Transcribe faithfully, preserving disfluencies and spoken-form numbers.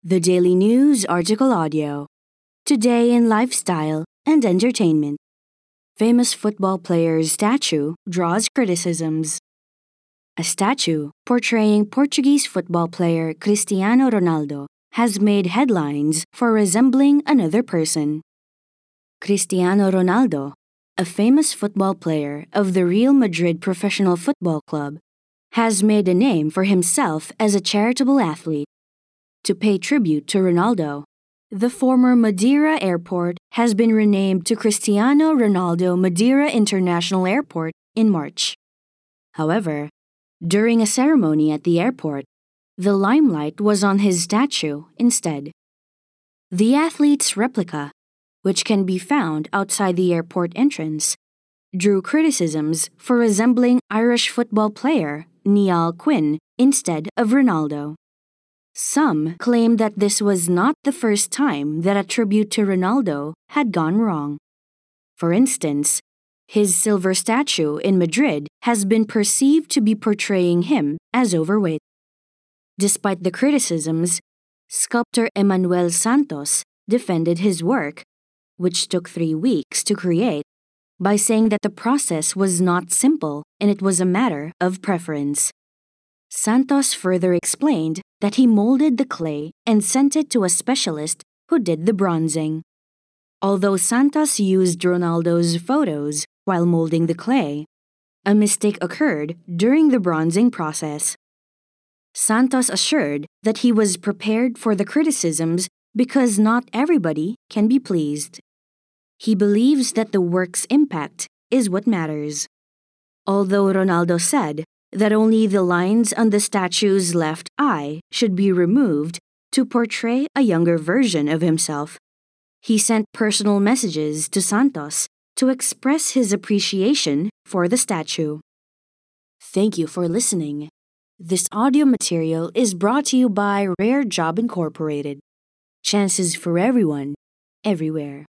The Daily News Article Audio. Today in Lifestyle and Entertainment. Famous football player's statue draws criticisms. A statue portraying Portuguese football player Cristiano Ronaldo has made headlines for resembling another person. Cristiano Ronaldo, a famous football player of the Real Madrid professional football club, has made a name for himself as a charitable athlete. To pay tribute to Ronaldo, the former Madeira Airport has been renamed to Cristiano Ronaldo Madeira International Airport in March. However, during a ceremony at the airport, the limelight was on his statue instead. The athlete's replica, which can be found outside the airport entrance, drew criticisms for resembling Irish football player Niall Quinn instead of Ronaldo. Some claim that this was not the first time that a tribute to Ronaldo had gone wrong. For instance, his silver statue in Madrid has been perceived to be portraying him as overweight. Despite the criticisms, sculptor Emmanuel Santos defended his work, which took three weeks to create, by saying that the process was not simple and it was a matter of preference. Santos further explained that he molded the clay and sent it to a specialist who did the bronzing. Although Santos used Ronaldo's photos while molding the clay, a mistake occurred during the bronzing process. Santos assured that he was prepared for the criticisms because not everybody can be pleased. He believes that the work's impact is what matters. Although Ronaldo said that only the lines on the statue's left eye should be removed to portray a younger version of himself, he sent personal messages to Santos to express his appreciation for the statue. Thank you for listening. This audio material is brought to you by Rare Job Incorporated. Chances for everyone, everywhere.